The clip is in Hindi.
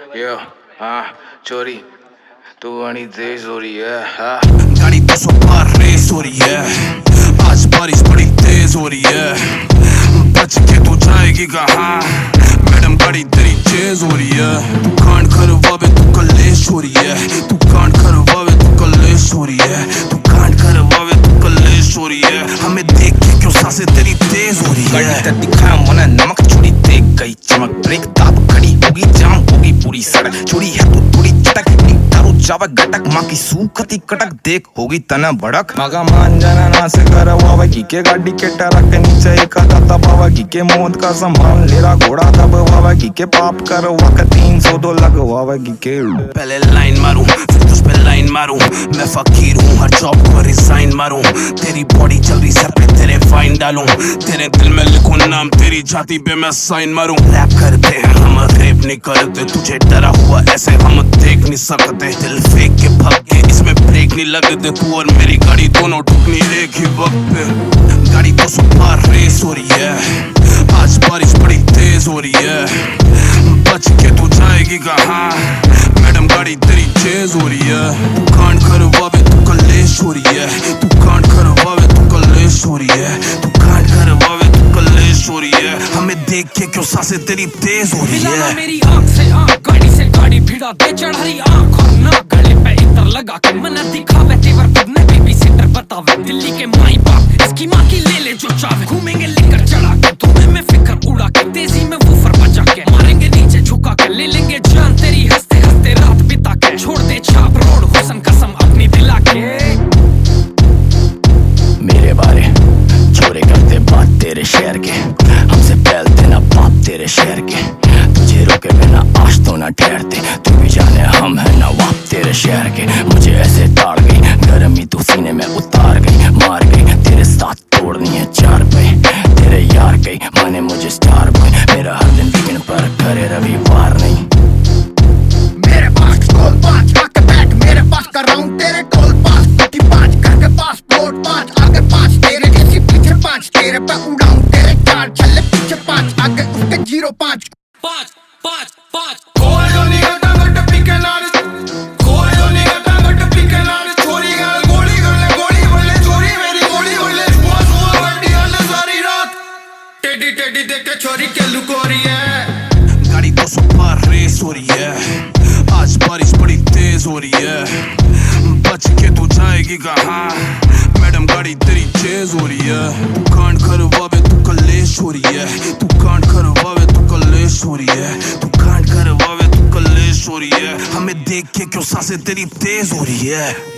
यो हाँ चोरी तू बड़ी तेज हो रही है हाँ। गाड़ी 200 पार रेस हो रही है, आज बारिश बड़ी तेज हो रही है, बच के तू जाएगी कहाँ मैडम, गाड़ी तेरी तेज हो रही है। तू कांड करवावे तू कलेश हो रही है, तू कांड करवावे तू कलेश हो रही है, तू कांड करवावे तू कलेश हो रही है। हमें देख के क्यों सांसें तेरी तेज हो रही है। गाड़ी तेरी दिखाया मना नमक चोरी देख गई चमक, ब्रेक दाब खड़ी होगी जाम होगी पूरी सड़क, चोरी है तू थोड़ी चटक तारू जावा गटक, माँ की सूखती कटक देख होगी तना भड़क। मगा मान जाना ना से करवावा की के गाड़ी के टरक नीचे एक दाता बाबा की के मौत का संभाल लेरा घोड़ा दबवावा की के पाप करवा का 302 लगवावा की के। पहले लाइन मारूं फिर तुझ पे लाइन मारूं, मैं फकीर हूँ हर जॉब को रिजाइन मारूं, तेरी बॉडी चल रही सर पे तेरे फाइन डालूं, तेरे दिल में लिखूं नाम तेरी छाती पे मैं साइन मारूं। रैप करते हैं हम रेप नहीं करते, तुझे डरा हुआ ऐसे हम देख नहीं सकते, दिल फेंक के भाग के इसमें ब्रेक नहीं लगते, तू और मेरी गाड़ी दोनों ठुकनी एक ही वक्त पे। गाड़ी 200 पार रेस हो रही है, आज बारिश बड़ी तेज हो रही है, बच के तू जाएगी कहाँ मैडम, गाड़ी तेरी तेज हो रही है। तू कांड करवावे तू कलेश हो रही है, तू कांड करवावे तू कलेश हो रही है, तू कांड करवावे तू कलेश हो रही है। हमें देख के क्यों सांसें तेरी तेज हो रही है। मेरी आँख से आँख गाड़ी से गाड़ी भिड़ा दे, चढ़ी आँख और नाक गले पे इतर लगा के मन दिखावे तेवर खुदने बेबी सिटर बतावे, दिल्ली के माई बाप इसकी माँ की ले ले जो चावे, घूमेंगे लेकर चढ़ा के तुम्हें में फिक्र उड़ा के, तेजी में वूफर बजा के मारेंगे नीचे झुका के, ले लेंगे जान तेरी हंसते हंसते रात बिता के, छोड़ दे छाप रोड हुसन कसम अपनी दिला के। मेरे बारे चोरी करते बात तेरे शहर के, हमसे फैलते ना बात तेरे शहर के, तुझे रोके बिना आज तो ना ठहरते, तू भी जाने हम है नवाब तेरे शहर के। मुझे ऐसे ताड़ गई गर्मी तू सीने में उतार गई, मार गई तेरे साथ तोड़नी है 4 पे, तेरे यार गई माने मुझे स्टार बॉय, मेरा हर दिन वीकेंड पर करे रविवार नहीं। मेरे पास टोल पास आके बैठ, मेरे पास कर रहा हूँ तेरे टोल पास, 5 घर के पास प्लॉट 5 आगे 5 तेरे जैसी पीछे 5, तेरे पे उड़ाऊं तेरे 4 चले पीछे 5 आगे उसके 0-5 5 5 5 चोरी के लुकोरी है। गाड़ी 200 पार रेस हो रही है, आज बारिश बड़ी तेज हो रही है, बच के तू जाएगी कहाँ मैडम, गाड़ी तेरी तेज हो रही है। तू कांड करवावे तू कलेश हो रही है, तू कांड करवावे तू कलेश हो रही है, तू कांड करवावे तू कलेश हो रही है। हमें देख के क्यों सांसें तेरी तेज हो रही है।